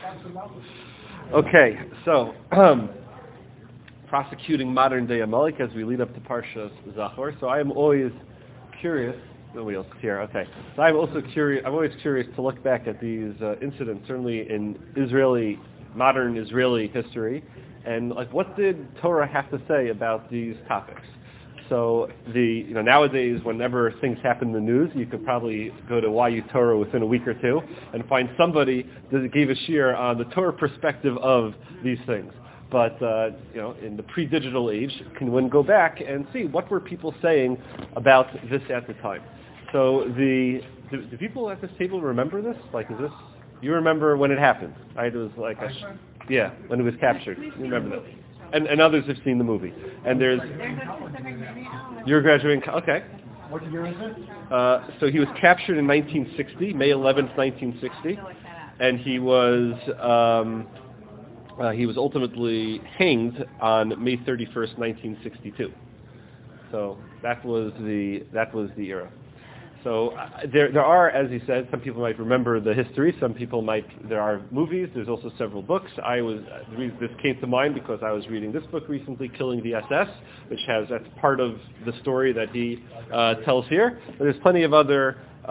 Okay, so prosecuting modern day Amalek as we lead up to Parshas Zachor. So I am always curious. Nobody else is here. Okay, so I'm also curious. I'm always curious to look back at these incidents, certainly in modern Israeli history, and like what did Torah have to say about these topics? So nowadays, whenever things happen in the news, you could probably go to YU Torah within a week or two and find somebody that gave a shiur on the Torah perspective of these things. But in the pre-digital age, can one go back and see what were people saying about this at the time? So do people at this table remember this? Like, is this you remember when it happened? Right? It was like when it was captured. You remember that? And others have seen the movie. And there's a specific movie. You're graduating. Okay. What year is it? So he was captured in 1960, May 11th, 1960, and he was ultimately hanged on May 31st, 1962. So that was the era. So there are, as you said, some people might remember the history. Some people might. There are movies. There's also several books. This came to mind because I was reading this book recently, Killing the SS, that's part of the story that he tells here. But there's plenty of other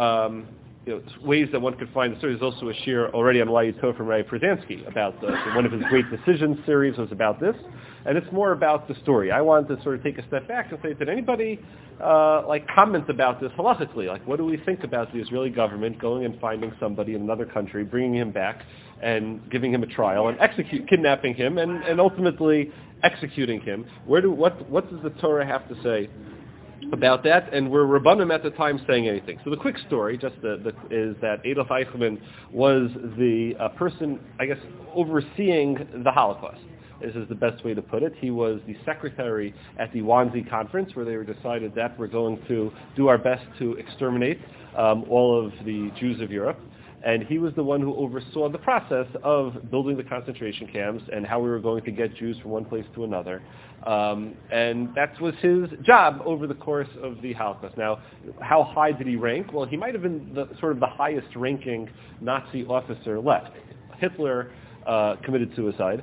ways that one could find the story. There's also a shiur already on YU Torah from Ray Przansky about one of his Great Decisions series was about this. And it's more about the story. I wanted to sort of take a step back and say, did anybody comment about this halakhically? Like, what do we think about the Israeli government going and finding somebody in another country, bringing him back, and giving him a trial, and kidnapping him, and ultimately executing him? What does the Torah have to say about that? And were Rabbanim at the time saying anything? So the quick story, is that Adolf Eichmann was the person, I guess, overseeing the Holocaust. This is the best way to put it. He was the secretary at the Wannsee conference, where they decided that we're going to do our best to exterminate all of the Jews of Europe. And he was the one who oversaw the process of building the concentration camps and how we were going to get Jews from one place to another. And that was his job over the course of the Holocaust. Now, how high did he rank? Well, he might have been the highest ranking Nazi officer left. Hitler committed suicide.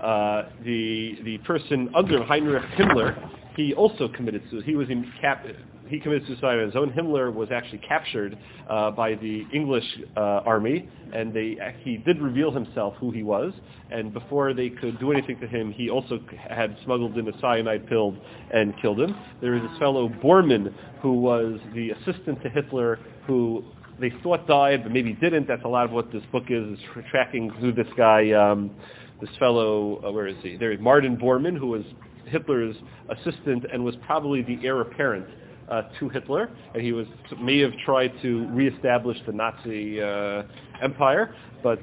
The person under Heinrich Himmler, he also committed suicide. He committed suicide on his own. Himmler was actually captured by the English army, and he did reveal himself who he was. And before they could do anything to him, he also had smuggled in a cyanide pill and killed him. There was this fellow Bormann, who was the assistant to Hitler, who they thought died, but maybe didn't. That's a lot of what this book is tracking who this guy. This fellow, where is he? There's Martin Bormann, who was Hitler's assistant and was probably the heir apparent to Hitler, and he may have tried to reestablish the Nazi empire, but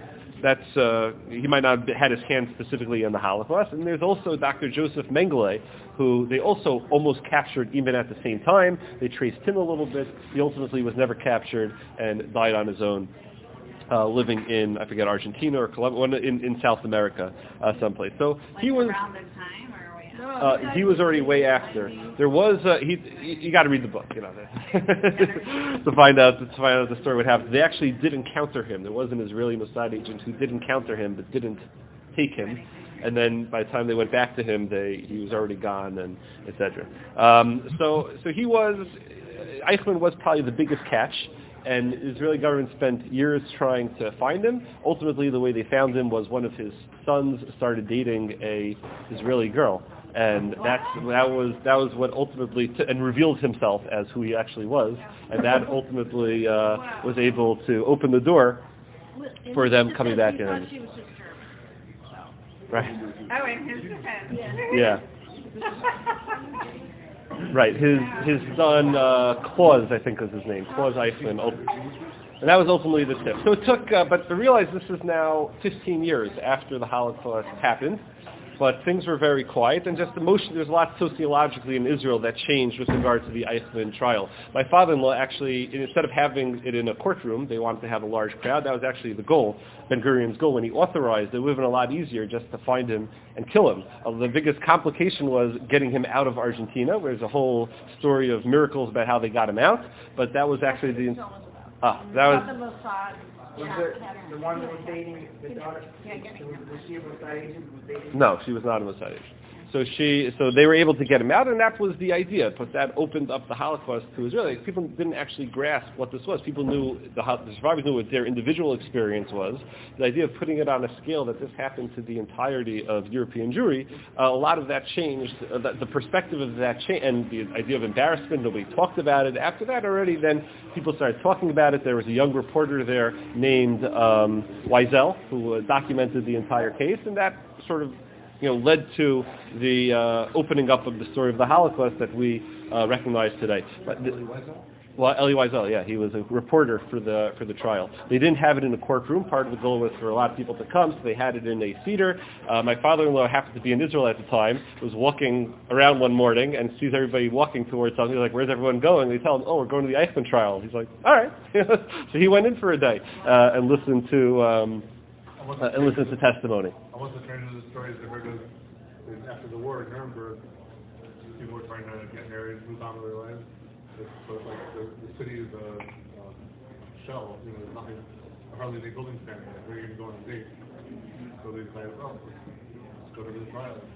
he might not have had his hand specifically in the Holocaust. And there's also Dr. Joseph Mengele, who they also almost captured even at the same time. They traced him a little bit. He ultimately was never captured and died on his own. Living in, I forget, Argentina or Colombia, in South America, someplace. So he was around the time, or he was already way after. There was you got to read the book, to find out the story would happen. They actually did encounter him. There was an Israeli Mossad agent who did encounter him but didn't take him. And then by the time they went back to him, he was already gone, and etc. So Eichmann was probably the biggest catch. And the Israeli government spent years trying to find him. Ultimately, the way they found him was one of his sons started dating a Israeli girl, and that was what ultimately and revealed himself as who he actually was, and that ultimately was able to open the door for them coming back in. Right. Oh, in his defense. Yeah. Right, his son, Claus, I think was his name, Claus Eichmann, and that was ultimately the tip. So it took, but to realize this is now 15 years after the Holocaust happened, but things were very quiet, and just there's a lot sociologically in Israel that changed with regard to the Eichmann trial. My father-in-law actually, instead of having it in a courtroom, they wanted to have a large crowd. That was actually the goal, Ben-Gurion's goal. When he authorized, it would have been a lot easier just to find him and kill him. The biggest complication was getting him out of Argentina, where there's a whole story of miracles about how they got him out, but that was actually Was the one who was dating the daughter? Was she a Mossad agent who was dating? No, she was not a Mossad agent. So they were able to get him out, and that was the idea. But that opened up the Holocaust to Israelis. People didn't actually grasp what this was. People knew, the survivors knew what their individual experience was. The idea of putting it on a scale that this happened to the entirety of European Jewry, a lot of that changed. The perspective of that changed, and the idea of embarrassment, nobody talked about it. After that already, then people started talking about it. There was a young reporter there named Wiesel who documented the entire case, and that sort of led to the opening up of the story of the Holocaust that we recognize today. Elie Wiesel, yeah, he was a reporter for the trial. They didn't have it in a courtroom. Part of the goal was for a lot of people to come, so they had it in a theater. My father-in-law happened to be in Israel at the time, was walking around one morning and sees everybody walking towards something. He's like, where's everyone going? They tell him, we're going to the Eichmann trial. He's like, all right. So he went in for a day and listened to testimony. I wasn't trying to the stories I heard of after the war in Nuremberg. People were trying to get married, move on with their lives. So it's like the city is a shell. There's nothing, hardly any buildings standing there. Where are you going to go on a date? So they decided, let's go to the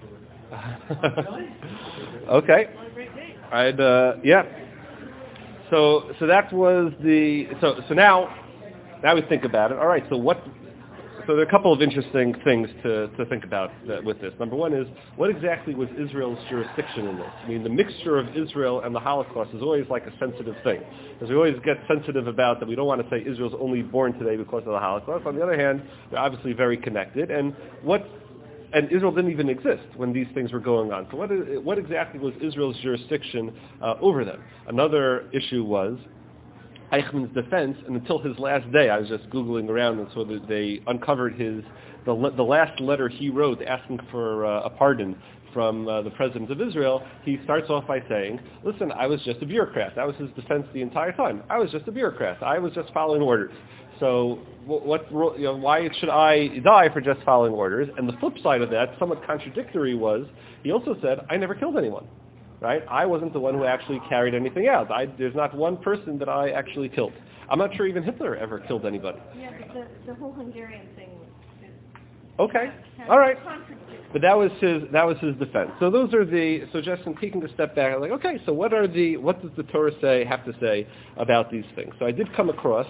trial. Okay. Yeah. So that was so now we think about it. All right. So there are a couple of interesting things to think about with this. Number one is, what exactly was Israel's jurisdiction in this? I mean, the mixture of Israel and the Holocaust is always like a sensitive thing. Because we always get sensitive about that. We don't want to say Israel's only born today because of the Holocaust. On the other hand, they're obviously very connected. And Israel didn't even exist when these things were going on. So what exactly was Israel's jurisdiction over them? Another issue was Eichmann's defense, and until his last day, I was just Googling around, and so that they uncovered the last letter he wrote asking for a pardon from the President of Israel. He starts off by saying, listen, I was just a bureaucrat. That was his defense the entire time. I was just a bureaucrat. I was just following orders. So why should I die for just following orders? And the flip side of that, somewhat contradictory, was he also said, I never killed anyone. Right? I wasn't the one who actually carried anything out. There's not one person that I actually killed. I'm not sure even Hitler ever killed anybody. Yeah, but the whole Hungarian thing is okay. All right. But that was his defense. So those are so just in taking a step back, I'm like, okay, so what does the Torah have to say about these things? So I did come across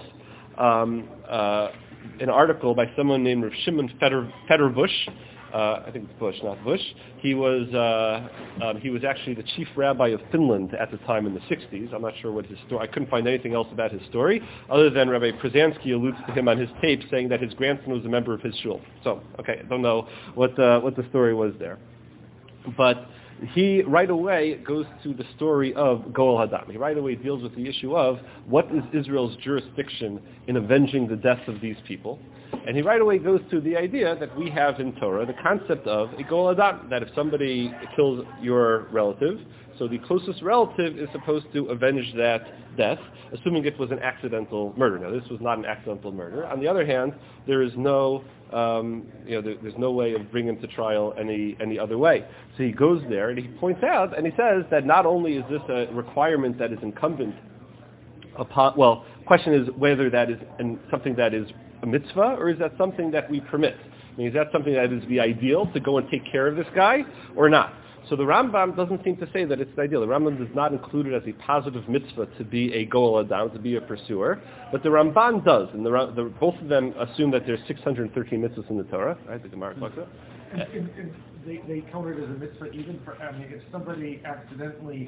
an article by someone named Rav Shimon Federbush. I think it's Bush, not Bush. He was actually the chief rabbi of Finland at the time in the 60s. I'm not sure what his story. I couldn't find anything else about his story other than Rabbi Przanski alludes to him on his tape saying that his grandson was a member of his shul. So, okay, I don't know what the story was there, but he right away goes to the story of Goel Hadam. He right away deals with the issue of what is Israel's jurisdiction in avenging the deaths of these people. And he right away goes to the idea that we have in Torah, the concept of a Goel Hadam, that if somebody kills your relative, so the closest relative is supposed to avenge that death, assuming it was an accidental murder. Now, this was not an accidental murder. On the other hand, there is no, there's no way of bringing him to trial any other way. So he goes there and he points out and he says that not only is this a requirement that is incumbent upon, question is whether that is something that is a mitzvah or is that something that we permit? I mean, is that something that is the ideal to go and take care of this guy or not? So the Rambam doesn't seem to say that it's the ideal. The Rambam does not include it as a positive mitzvah to be a Goel Hadam, to be a pursuer, but the Ramban does, and both of them assume that there's 613 mitzvahs in the Torah, right? The Gemara talks about. They count it as a mitzvah even for, if somebody accidentally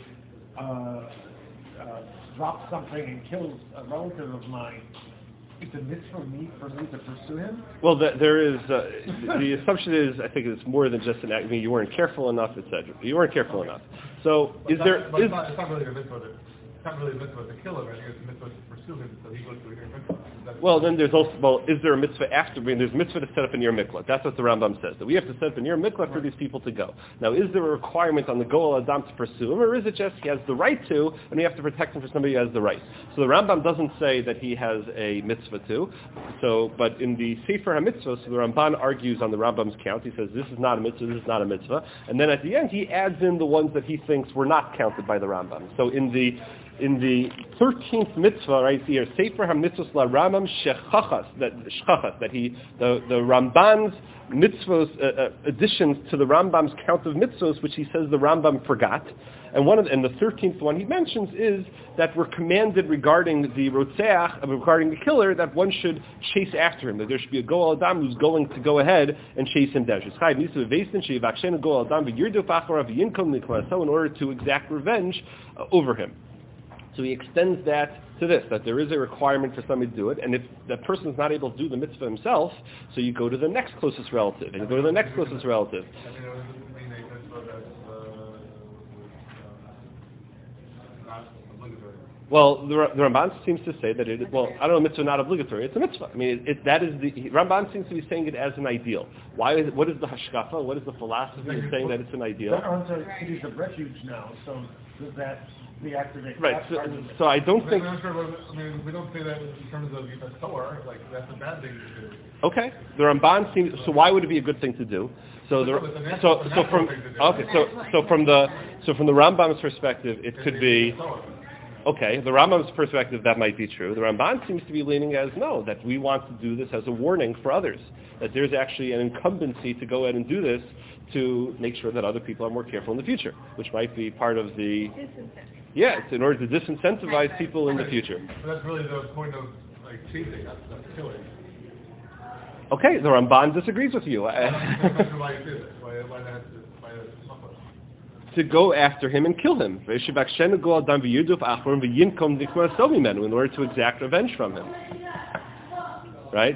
drops something and kills a relative of mine, it's a mitzvah for me to pursue him? Well, there is, the assumption is, I think it's more than just an act. I mean, you weren't careful enough, etc. You weren't careful enough. So it's not really a mitzvah. It's not really a mitzvah to kill him. I think it's a mitzvah to pursue him, so he goes to a mitzvah. Well, then there's also, is there a mitzvah after? I mean, there's a mitzvah to set up a near mikvah. That's what the Rambam says, that we have to set up a near mikvah for these people to go. Now, is there a requirement on the Goel Hadam to pursue him, or is it just he has the right to, and we have to protect him for somebody who has the right? So the Rambam doesn't say that he has a mitzvah to. So, but in the Sefer HaMitzvah, so the Ramban argues on the Rambam's count. He says this is not a mitzvah, this is not a mitzvah, and then at the end he adds in the ones that he thinks were not counted by the Rambam. So in the in the 13th mitzvah, right here, Sefer HaMitzvos LaRambam Shechachas, that the Ramban's mitzvos, additions to the Rambam's count of mitzvos, which he says the Rambam forgot. And the 13th one he mentions is that we're commanded regarding the Rotzeach, regarding the killer, that one should chase after him, that there should be a Goel Adam who's going to go ahead and chase him down. In order to exact revenge over him. So he extends that to this, that there is a requirement for somebody to do it, and if that person is not able to do the mitzvah himself, so you go to the next closest relative, and you go to the next closest relative. Well, the Ramban seems to say that I don't know, mitzvah not obligatory. It's a mitzvah. I mean, Ramban seems to be saying it as an ideal. What is the hashkafa? What is the philosophy of saying that it's an ideal? There aren't cities of refuge now, so does that deactivate? Right. So I don't think. We don't say that in terms of a Torah. Like that's a bad thing to do. Okay. The Ramban seems. So why would it be a good thing to do? From the Rambam's perspective, it could be. Okay, the Rambam's perspective, that might be true. The Ramban seems to be leaning as no, that we want to do this as a warning for others, that there's actually an incumbency to go ahead and do this to make sure that other people are more careful in the future, which might be part of the... Yeah, it's in order to disincentivize people in the future. So that's really the point of chasing, that's killing. Okay, the Ramban disagrees with you. To go after him and kill him, in order to exact revenge from him. Right?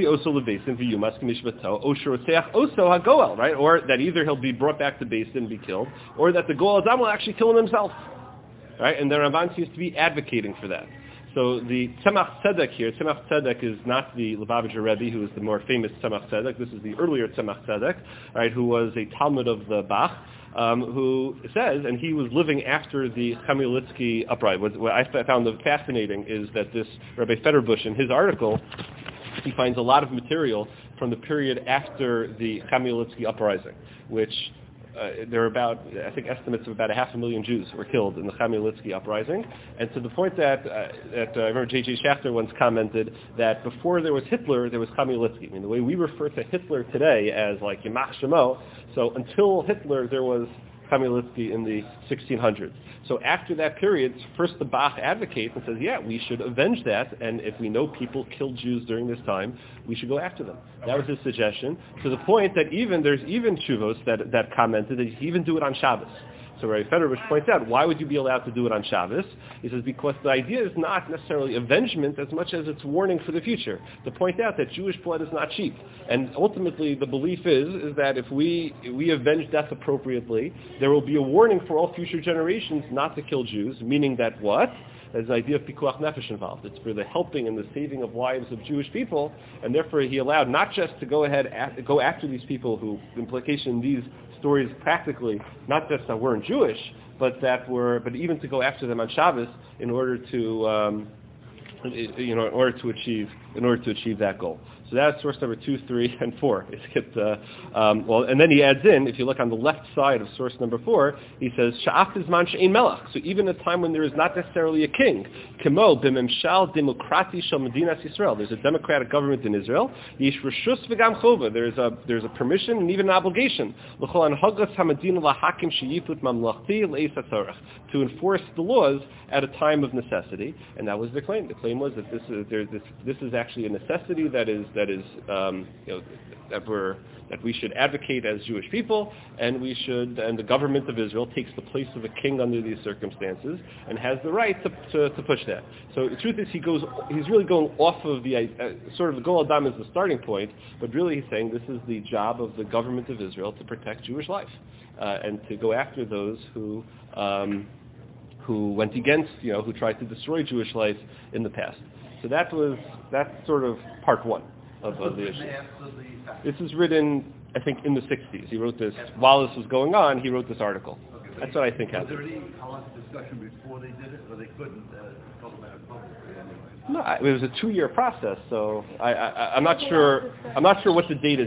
Right? Or that either he'll be brought back to Beis Din and be killed, or that the Goel Adam will actually kill him himself. Right? And the Ramban seems to be advocating for that. So the Tzemach Tzedek here, Tzemach Tzedek is not the Lubavitcher Rebbe, who is the more famous Tzemach Tzedek. This is the earlier Tzemach Tzedek, right, who was a Talmud of the Bach. Who says, and he was living after the Chmielnicki uprising. What I found fascinating is that this Rabbi Federbush, in his article, he finds a lot of material from the period after the Chmielnicki uprising, which there are about, I think, estimates of about 500,000 Jews were killed in the Chmielnicki uprising, and to the point that I remember J.J. Schachter once commented that before there was Hitler, there was Chmielnicki. I mean, the way we refer to Hitler today as like Yamach Shemo, so until Hitler, there was Chmielnicki in the 1600s. So after that period, first the Bach advocates and says, yeah, we should avenge that, and if we know people killed Jews during this time, we should go after them. That was his suggestion, to the point that there's even Shuvos that commented that you can even do it on Shabbos. So Rabbi Federbush points out, why would you be allowed to do it on Shabbos? He says, because the idea is not necessarily avengement as much as it's warning for the future. To point out that Jewish blood is not cheap. And ultimately the belief is that if we avenge death appropriately, there will be a warning for all future generations not to kill Jews, meaning that what? There's the idea of pikuach nefesh involved. It's for the helping and the saving of lives of Jewish people, and therefore he allowed not just to go after these people who, implication in these stories practically, not just that weren't Jewish, but even to go after them on Shabbos in order to achieve that goal. So that's source number 2, 3, and 4. And then he adds in, if you look on the left side of source number 4, he says, Sha'af izman she'ein melech. So even a time when there is not necessarily a king, Kemo b'memshal demokrati shel medinas Yisrael. There's a democratic government in Israel. Yish reshus v'gam chova. There's a permission and even an obligation. L'chol anhagas hamadina lahakim sheyifut mamlachti le'is hatzorach. To enforce the laws at a time of necessity. And that was the claim. The claim was that this is actually a necessity that we should advocate as Jewish people, and the government of Israel takes the place of a king under these circumstances and has the right to push that. So the truth is, he's really going off of the sort of the Goel Adam is the starting point, but really he's saying this is the job of the government of Israel to protect Jewish life and to go after those who went against, who tried to destroy Jewish life in the past. So that's sort of part 1 of the issue. This is written, I think, in the 60s. He wrote this, while this was going on, he wrote this article. That's what I think happened. Was there any discussion before they did it, or they couldn't talk about it publicly anyway? No, it was a 2-year process, so I'm not sure what the date is.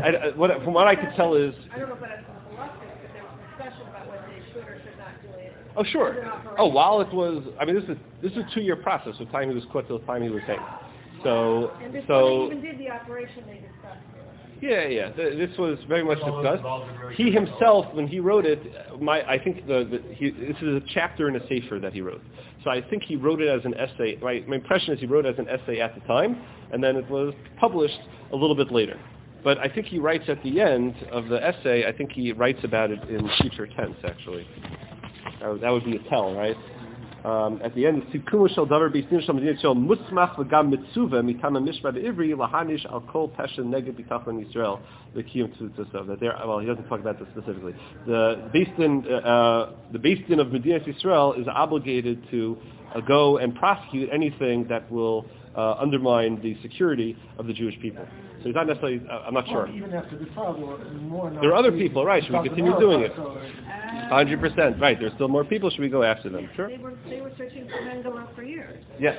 From what I could tell is... I don't know if that's a philosophy, but there was discussion about whether they should or should not do it. Oh, sure. Oh, while it was, I mean, this is a 2-year process from the time he was quit till the time he was hanged. So, And before they even did the operation, they discussed it. yeah. This was very much discussed. He himself, when he wrote it, I think this is a chapter in a sefer that he wrote. So I think he wrote it as an essay. My impression is he wrote it as an essay at the time, and then it was published a little bit later. But I think he writes at the end of the essay, I think he writes about it in future tense, actually. That would be a tell, right? At the end, Sikumu shel davar b'isnin shel medinat Yisrael musmach v'gam mitzuva mitama mishpat ivri lahanish al kol pesha neged b'tachon Yisrael l'kiyum tzutzasav. That there, well, he doesn't talk about this specifically. The Beis Din of Medinat Yisrael is obligated to go and prosecute anything that will undermine the security of the Jewish people. So he's not necessarily, I'm not sure. Even after the trial, there are other people, right? Should we continue doing it? 100%, right. There's still more people. Should we go after them? Sure. They were searching for Mendele for years. Yes.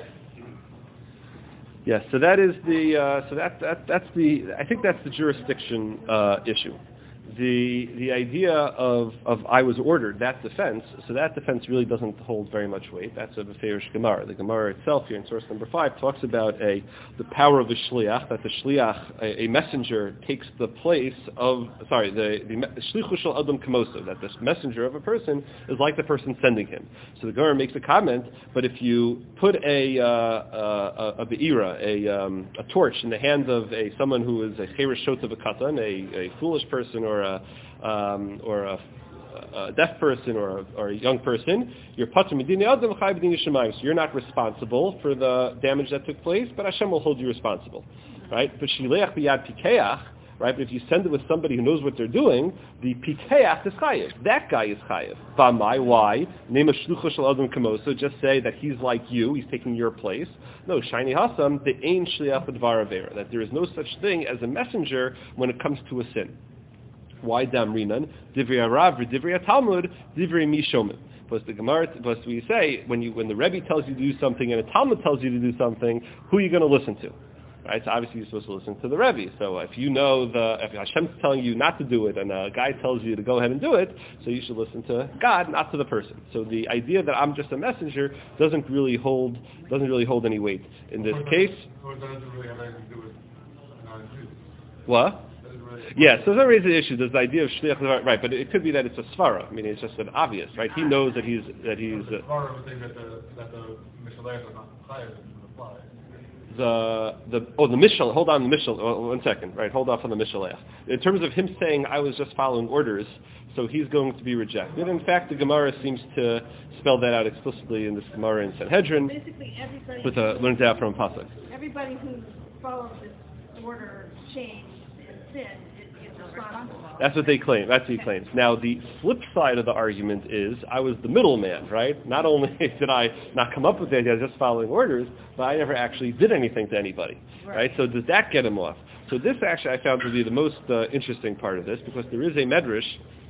Yes. So that is that's the I think that's the jurisdiction issue. The idea of I was ordered, that defense really doesn't hold very much weight. That's a Beferish Gemara. The Gemara itself here in source number 5 talks about the power of the shliach, that the shliach, a messenger, takes the place of, the shlichu shel adam kamoso, that this messenger of a person is like the person sending him. So the Gemara makes a comment, but if you put a be'ira, a torch in the hands of someone who is a cheirish shot of a katan, a foolish person or a deaf person or a young person, you're patur midinei adam v'chai b'dinei shamayim. So you're not responsible for the damage that took place, but Hashem will hold you responsible, right? But shileach b'yad pikeach, right? But if you send it with somebody who knows what they're doing, the pikeach is chayiv. That guy is chayiv. V'amai, why? Name a shlucho shel adam kamoso. Just say that he's like you. He's taking your place. No, shiny hasam the ein shliach b'dvar avera. That there is no such thing as a messenger when it comes to a sin. Why damrinan? Divrei Arav, Divrei Talmud, Divrei Mishomin. Plus the Gemara, plus we say when the Rebbe tells you to do something and a Talmud tells you to do something, who are you going to listen to? Right? So obviously you're supposed to listen to the Rebbe. So if you know if Hashem's telling you not to do it and a guy tells you to go ahead and do it, so you should listen to God, not to the person. So the idea that I'm just a messenger doesn't really hold any weight in this case. Or doesn't really have anything to do with non-Jews. What? Yeah, so that raises the issue. There's the idea of shliach, right? But it could be that it's a svara. I mean, it's just an obvious, right? He knows that he's. Svara would think that the mishalech is not chayav to apply. The mishal. Hold on, the mishal. 1 second, right? Hold off on the mishalech. In terms of him saying I was just following orders, so he's going to be rejected. In fact, the Gemara seems to spell that out explicitly in this Gemara in Sanhedrin. Basically, everybody learns out from Pasuk. Everybody who follows this order change and sin is responsible. That's what they claim. That's what he claims. Now, the flip side of the argument is I was the middleman, right? Not only did I not come up with the idea of just following orders, but I never actually did anything to anybody, right? So does that get him off? So this actually I found to be the most interesting part of this, because there is a medrash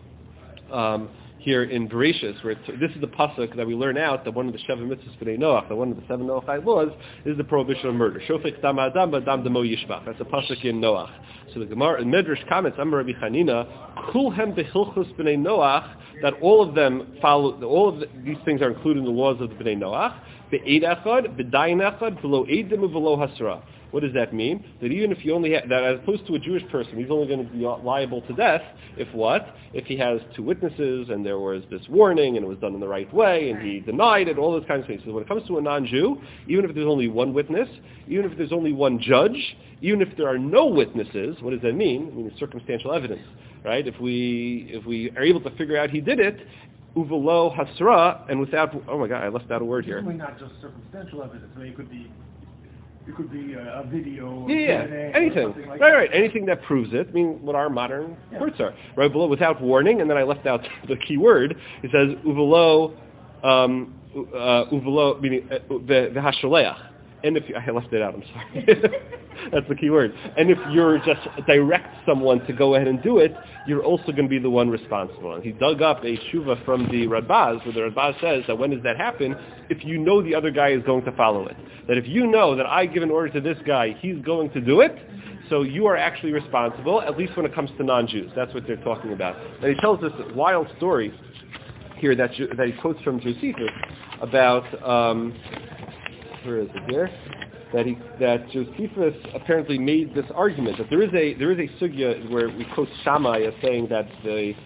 here in Bereshis, where this is the pasuk that we learn out that one of the Sheva Mitzvahs B'nai Noach, that one of the 7 Noachite laws, is the prohibition of murder. Shofek dam adam b'dam demo yishbach. That's a pasuk in Noach. So the Gemara in Medrash comments, Amar Rabbi Chanina, kulhem behilchus B'nai Noach, that all of them follow, these things are included in the laws of the B'nai Noach. Be'ed echad, b'dayin echad, v'lo eidim v'lo hasra. What does that mean? That even if you only have, that as opposed to a Jewish person, he's only going to be liable to death if what? If he has 2 witnesses and there was this warning and it was done in the right way and he denied it, all those kinds of things. So when it comes to a non-Jew, even if there's only 1 witness, even if there's only 1 judge, even if there are no witnesses, what does that mean? I mean, it's circumstantial evidence, right? If we are able to figure out he did it, uvelo hasra, and without, oh my God, I left out a word here. Certainly not just circumstantial evidence. I mean, it could be a video. Anything. Like right. Anything that proves it. I mean, what our modern courts are. Right below, without warning, and then I left out the key word. It says, uvelo, meaning, v'hasholeach. And if I left it out, I'm sorry. That's the key word. And if you're just direct someone to go ahead and do it, you're also going to be the one responsible. And he dug up a shuva from the Radbaz, where the Radbaz says that when does that happen? If you know the other guy is going to follow it. That if you know that I give an order to this guy, he's going to do it, so you are actually responsible, at least when it comes to non-Jews. That's what they're talking about. And he tells this wild story here that he quotes from Josephus about where is it here? That Josephus apparently made this argument that there is a sugya where we quote Shammai as saying that the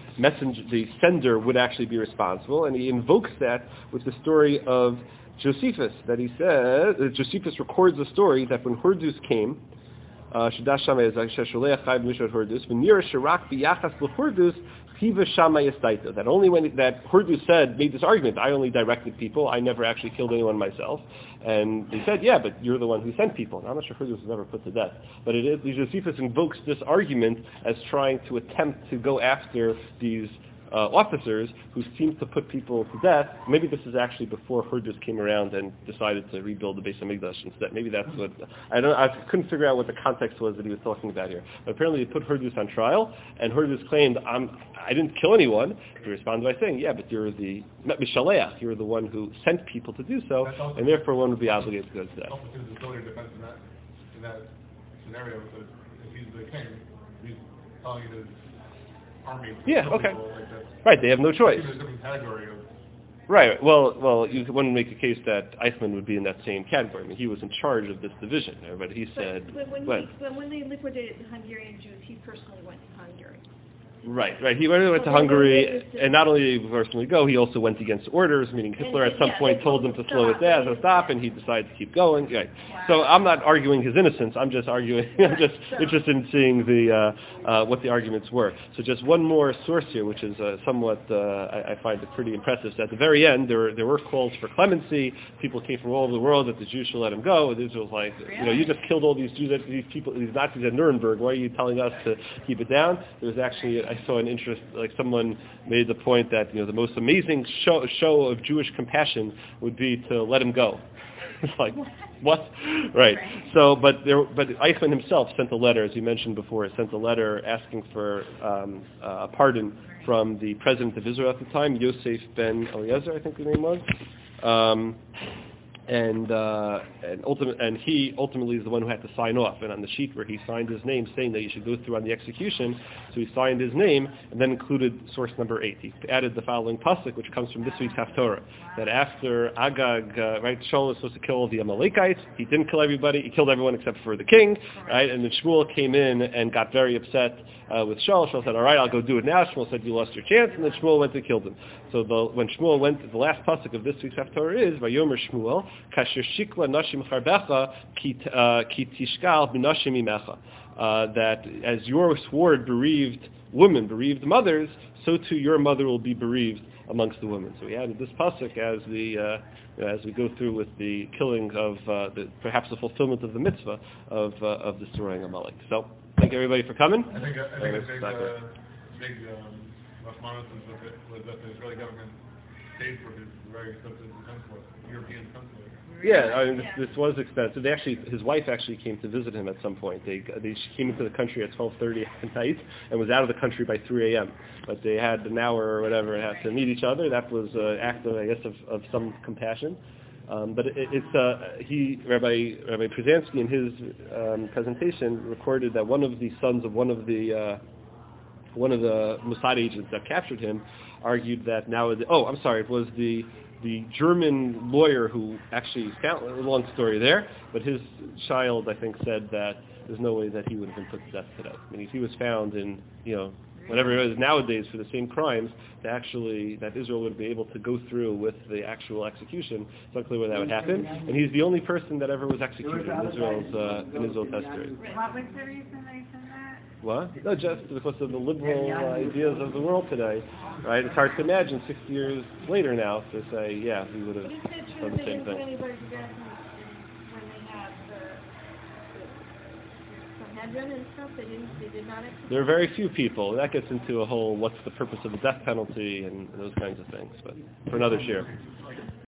sender would actually be responsible, and he invokes that with the story of Josephus, that he says Josephus records a story that when Hordus came, Shadash Shammai is Sholeach Chayv Mishad Hordus, V'nira Shirak B'Yachas L'Hordus Chiva Shammai Estaita. That only when that Hordus made this argument, I only directed people, I never actually killed anyone myself. And they said, yeah, but you're the one who sent people. And I'm not sure Hordus was ever put to death. But Josephus invokes this argument as trying to attempt to go after these officers who seem to put people to death. Maybe this is actually before Hordus came around and decided to rebuild the Beis HaMikdash instead. Maybe that's what I couldn't figure out what the context was that he was talking about here. But apparently they put Hordus on trial, and Hordus claimed, I didn't kill anyone. He responded by saying, yeah, but you're the Mishaleach, you're the one who sent people to do so, and therefore one would be obligated to go to death. Also, the authority defense in that scenario, because if he's the king, he's telling you to army. Yeah, okay. Right, they have no choice. It's a different category of... Right, well, you want to make a case that Eichmann would be in that same category. I mean, he was in charge of this division, but he said... But when they liquidated the Hungarian Jews, he personally went to Hungary. Right. He went to Hungary, and not only did he personally go, he also went against orders, meaning Hitler at some point told him to slow it down, to stop, and he decided to keep going. Right. So I'm not arguing his innocence. I'm just interested in seeing what the arguments were. So just one more source here, which is somewhat, I find it pretty impressive. So at the very end, there were calls for clemency. People came from all over the world that the Jews should let him go. And Israel was like, you just killed all these Jews, these Nazis at Nuremberg. Why are you telling us to keep it down? There was actually, I saw an interest, like someone made the point that the most amazing show of Jewish compassion would be to let him go. It's like, what? Right. So, but Eichmann himself sent a letter, as you mentioned before, sent a letter asking for a pardon from the president of Israel at the time, Yosef ben Eliezer, I think the name was. And he ultimately is the one who had to sign off. And on the sheet where he signed his name, saying that you should go through on the execution, so he signed his name and then included source number 8. He added the following pasuk, which comes from this week's Haftorah, that after Agag, Shaul was supposed to kill all the Amalekites, he didn't kill everybody. He killed everyone except for the king, right? And then Shmuel came in and got very upset with Shaul. Shaul said, "All right, I'll go do it now." Shmuel said, "You lost your chance," and then Shmuel went to kill them. So when Shmuel went, the last pasuk of this week's Haftorah is Vayomer Shmuel, Kasher Shikla Nashim Charbecha Ki Tishkal B'Nashim Imecha. That as your sword bereaved women, bereaved mothers, so too your mother will be bereaved amongst the women. So we added this pasuk as we go through with the killing of perhaps the fulfillment of the mitzvah of destroying Amalek. So thank everybody for coming. I think a big remonstrance of it was that the Israeli government paid for his very expensive defense work, European defense work. Yeah, I mean, this was expensive. His wife actually came to visit him at some point. She came into the country at 12:30 at night and was out of the country by 3 a.m. But they had an hour or whatever and had to meet each other. That was an act of, I guess, of some compassion. But Rabbi Przansky in his presentation recorded that one of the sons of one of the Mossad agents that captured him argued that it was the German lawyer who actually found a long story there, but his child, I think, said that there's no way that he would have been put to death today. I mean, if he was found in, whatever it is nowadays for the same crimes, that Israel would be able to go through with the actual execution. It's not clear when that would happen. And he's the only person that ever was executed in Israel's history. What was the reason they said that? What? No, just because of the liberal ideas of the world today, right? It's hard to imagine 60 years later now to say, yeah, we would have done the same thing. When they have Sanhedrin and stuff, they did not execute. There are very few people. That gets into a whole what's the purpose of the death penalty and those kinds of things, but for another share.